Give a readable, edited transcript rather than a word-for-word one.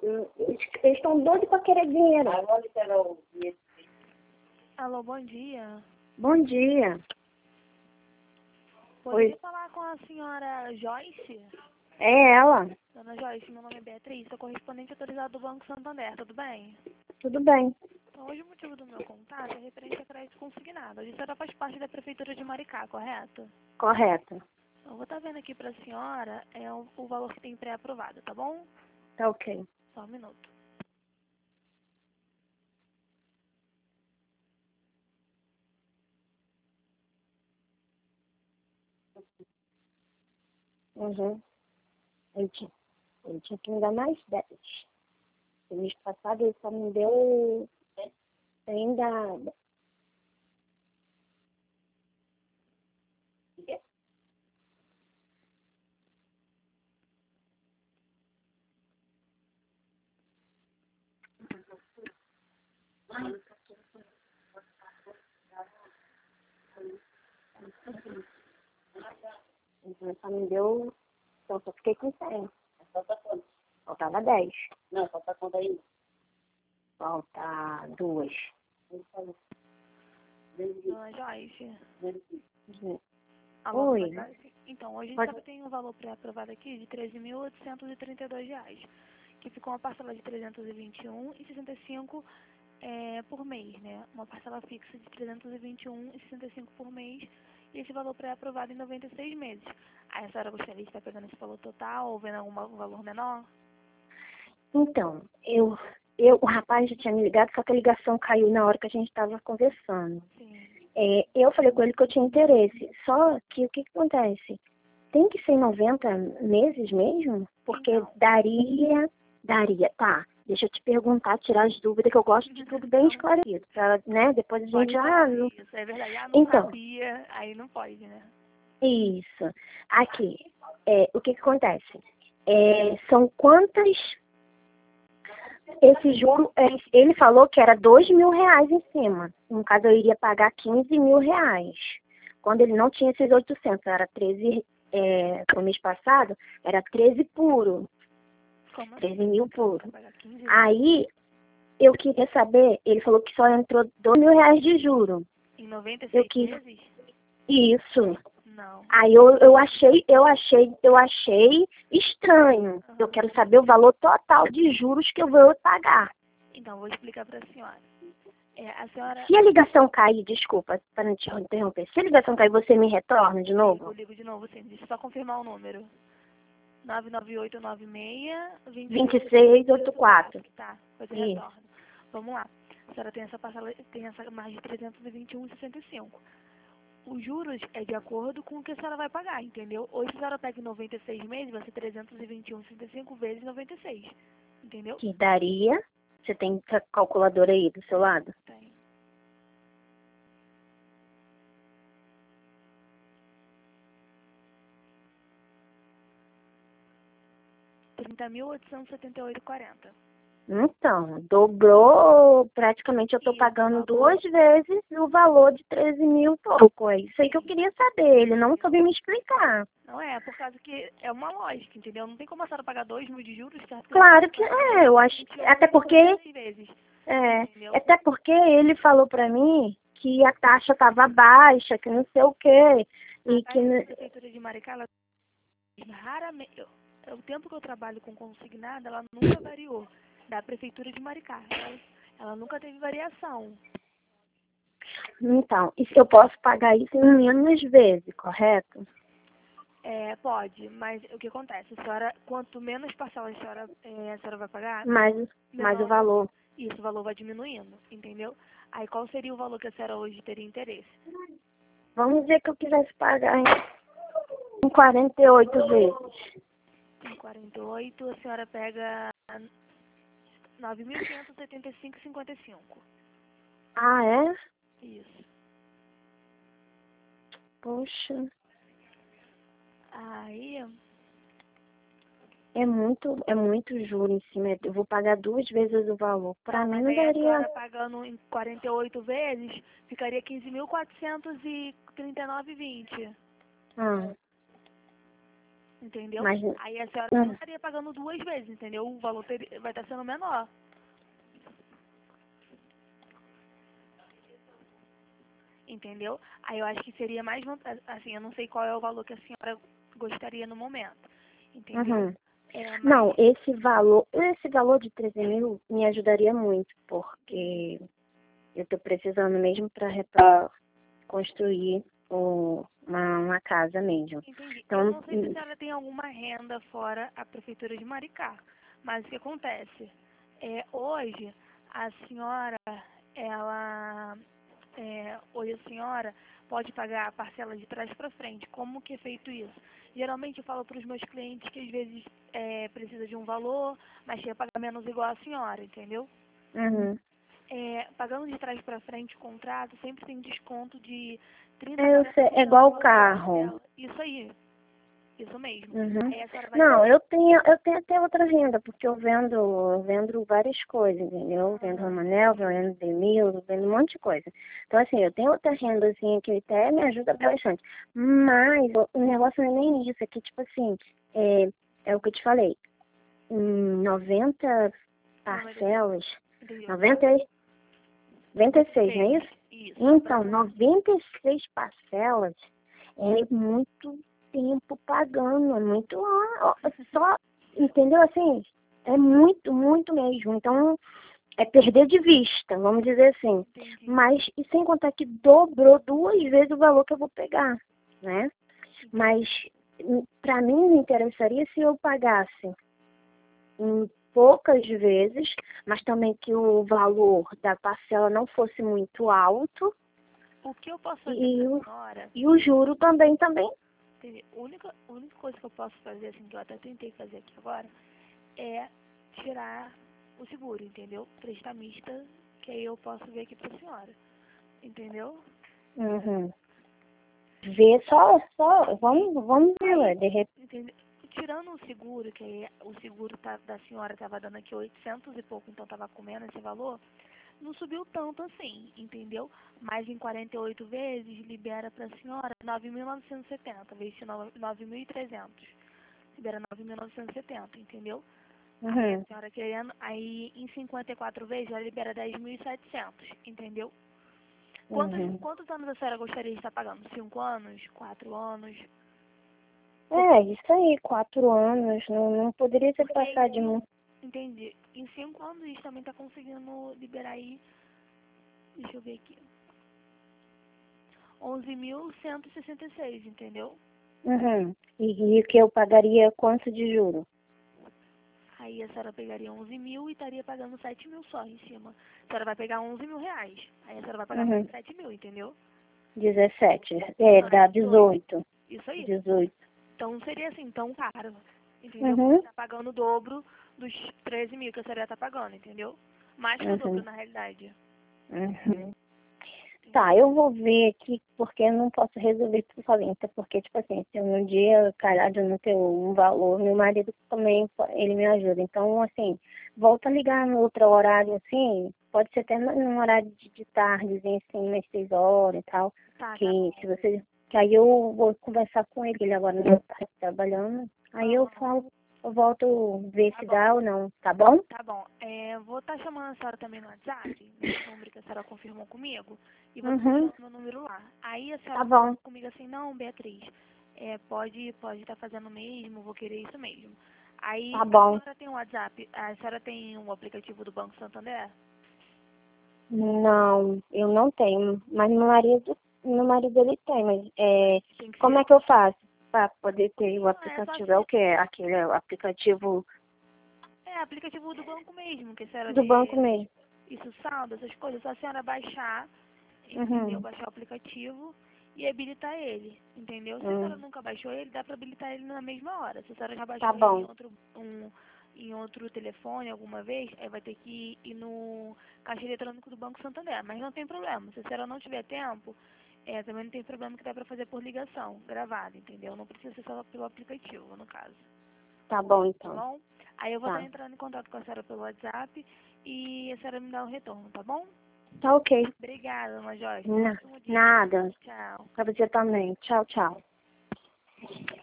Eles estão doidos para querer dinheiro. Alô, bom dia. Bom dia. Poderia falar com a senhora Joyce? É ela. Dona Joyce, meu nome é Beatriz, sou correspondente autorizado do Banco Santander, tudo bem? Tudo bem. Então, hoje o motivo do meu contato é referente a crédito consignado. A senhora faz parte da Prefeitura de Maricá, correto? Correto. Eu vou estar vendo aqui para a senhora o valor que tem pré-aprovado, tá bom? Tá ok. Só um minuto. Uhum. Ele tinha que me dar mais 10. O mês passado ele só me deu ainda. Ele só me deu. Então só fiquei com 100. Faltava 10. Não, falta quanto aí? Falta 2. Dona Joyce. Oi. Dona Joyce. Então, hoje a gente tem um valor pré-aprovado aqui de R$ 13.832, que ficou uma parcela de R$ 321,65 por mês, né? Uma parcela fixa de R$ 321,65 por mês, e esse valor pré-aprovado em 96 meses. Aí a senhora gostaria de estar pegando esse valor total ou vendo algum valor menor? Então, o rapaz já tinha me ligado, só que a ligação caiu na hora que a gente estava conversando. Sim. Eu falei com ele que eu tinha interesse, só que o que acontece? Tem que ser em 90 meses mesmo? Porque Então. daria, tá, deixa eu te perguntar, tirar as dúvidas, que eu gosto de tudo bem esclarecido, pra, né, depois a gente, não... Isso, é verdade, não então, sabia, aí não pode, né? Isso, aqui, o que acontece? São quantas, esse juro, ele falou que era R$ 2.000 em cima, no caso eu iria pagar R$ 15.000, quando ele não tinha esses 800, era 13, no mês passado, era 13 puro, Como 13 mil puro. pagar 15? Aí, eu queria saber, ele falou que só entrou R$ 2.000 de juro. Em 96 meses? Isso. Não. Aí eu achei estranho. Eu quero saber o valor total de juros que eu vou pagar. Então, vou explicar para a senhora. A senhora... Se a ligação cair, desculpa, para não te interromper, se a ligação cair, você me retorna de novo? Eu ligo de novo, sim. Deixa eu só confirmar o número. 99896-2684. Tá, você retorna. Vamos lá. A senhora tem essa parcela, tem essa margem de 321,65. Os juros é de acordo com o que a senhora vai pagar, entendeu? Hoje a senhora pega em 96 meses, vai ser 321,65 vezes 96, entendeu? Que daria, você tem a calculadora aí do seu lado? Tem. R$ 30.878,40. Então, dobrou, praticamente eu estou pagando 2 vezes o valor de 13 mil e pouco. É isso aí que eu queria saber, ele não soube me explicar. Não é, por causa que é uma lógica, entendeu? Não tem como a senhora pagar 2.000 de juros, certo? Claro que eu acho, até porque ele falou pra mim que a taxa estava baixa, que não sei o quê. E que a Prefeitura de Maricá, ela raramente, o tempo que eu trabalho com consignada, ela nunca variou. Da Prefeitura de Maricá, ela nunca teve variação. Então, e se eu posso pagar isso em menos vezes, correto? Pode, mas o que acontece? A senhora, quanto menos parcelas a senhora vai pagar, mais o valor. Isso, o valor vai diminuindo, entendeu? Aí qual seria o valor que a senhora hoje teria interesse? Vamos dizer que eu quisesse pagar em 48 vezes. Em 48, a senhora pega 9.575,55. Ah, é? Isso. Poxa. Aí... É muito juro em cima. Eu vou pagar 2 vezes o valor. Pra mim não daria... a senhora pagando em 48 vezes, ficaria 15.439,20. entendeu? Mas, Aí a senhora não estaria pagando 2 vezes, entendeu? O valor vai estar sendo menor. Entendeu? Aí eu acho que seria mais assim, eu não sei qual é o valor que a senhora gostaria no momento, entendeu? Mas... Não, esse valor de 13 mil me ajudaria muito, porque eu estou precisando mesmo para construir uma casa mesmo. Entendi. Então, Eu não sei se a senhora tem alguma renda fora a prefeitura de Maricá, mas o que acontece? Hoje a senhora, hoje a senhora pode pagar a parcela de trás para frente. Como que é feito isso? Geralmente eu falo para os meus clientes que às vezes precisa de um valor, mas quer pagar menos igual a senhora, entendeu? Pagando de trás para frente o contrato, sempre tem desconto de 30% é igual o carro. Isso aí, isso mesmo. Aí a senhora vai Não, eu tenho até outra renda, porque eu vendo várias coisas, entendeu? Eu vendo Romanel, vendo Demil, vendo um monte de coisa. Então, assim, eu tenho outra rendazinha que até me ajuda bastante. Mas o negócio não é nem isso, é que, tipo assim, é o que eu te falei. Em 90 parcelas, 96, não é isso? Então, 96 parcelas é muito tempo pagando, é muito só, entendeu? Assim, é muito, muito mesmo. Então, é perder de vista, vamos dizer assim. Mas, e sem contar que dobrou 2 vezes o valor que eu vou pegar, né? Mas, para mim, me interessaria se eu pagasse em poucas vezes, mas também que o valor da parcela não fosse muito alto. O que eu posso fazer agora? E o juro também. A única coisa que eu posso fazer, assim, que eu até tentei fazer aqui agora, é tirar o seguro, entendeu? Prestamista, que aí eu posso ver aqui pra senhora, entendeu? Ver vamos ver, de repente. Entendeu? Tirando o seguro, que aí o seguro da senhora tava dando aqui 800 e pouco, então tava comendo esse valor, não subiu tanto assim, entendeu? Mas em 48 vezes libera pra senhora 9.970, vezes 9.300. Libera 9.970, entendeu? Aí a senhora querendo, aí em 54 vezes ela libera 10.700, entendeu? Quantos anos a senhora gostaria de estar pagando? 5 anos? 4 anos? Isso aí, 4 anos, não poderia ser passado de muito. Entendi. Em 5 anos a gente também tá conseguindo liberar aí, deixa eu ver aqui, 11.166, entendeu? E que eu pagaria quanto de juro? Aí a senhora pegaria 11 mil e estaria pagando 7 mil só em cima. A senhora vai pegar 11 mil reais. Aí a senhora vai pagar mais 7 mil, entendeu? 17. Dá 18. Isso aí. 18. Então não seria assim tão caro, entendeu? Você tá pagando o dobro dos 13 mil que a senhora tá pagando, entendeu? Mais que o dobro, na realidade. Tá, eu vou ver aqui, porque eu não posso resolver tudo sozinha. Até porque, tipo assim, se um dia calhar de eu não ter um valor, meu marido também, ele me ajuda. Então, assim, volta a ligar no outro horário, assim, pode ser até num horário de tardezinho, assim, umas 6 horas e tal. Que aí eu vou conversar com ele, ele agora não está trabalhando. Aí eu volto ver se dá ou não, tá bom? Tá bom. Vou estar chamando a senhora também no WhatsApp, nesse número que a senhora confirmou comigo, e vou estar deixando meu número lá. Aí a senhora fala comigo assim, não, Beatriz, pode estar fazendo mesmo, vou querer isso mesmo. Aí a senhora tem um WhatsApp, a senhora tem um aplicativo do Banco Santander? Não, eu não tenho, mas meu marido ele tem, mas como é que eu faço para poder ter o aplicativo? É o que? Aquele aplicativo Aplicativo do banco mesmo, que a senhora do banco mesmo. Isso, saldo, essas coisas, só a senhora baixar, entendeu? Baixar o aplicativo e habilitar ele, entendeu? Se a senhora nunca baixou ele, dá para habilitar ele na mesma hora. Se a senhora já baixou ele em outro telefone alguma vez, aí vai ter que ir no caixa eletrônico do Banco Santander, mas não tem problema. Se a senhora não tiver tempo, também não tem problema que dá para fazer por ligação, gravada, entendeu? Não precisa ser só pelo aplicativo, no caso. Tá bom, então. Tá bom? Aí eu vou estar entrando em contato com a senhora pelo WhatsApp e a senhora me dá um retorno, tá bom? Tá ok. Obrigada, Dona Joyce. Nada. Tchau. Pra você também. Tchau, tchau.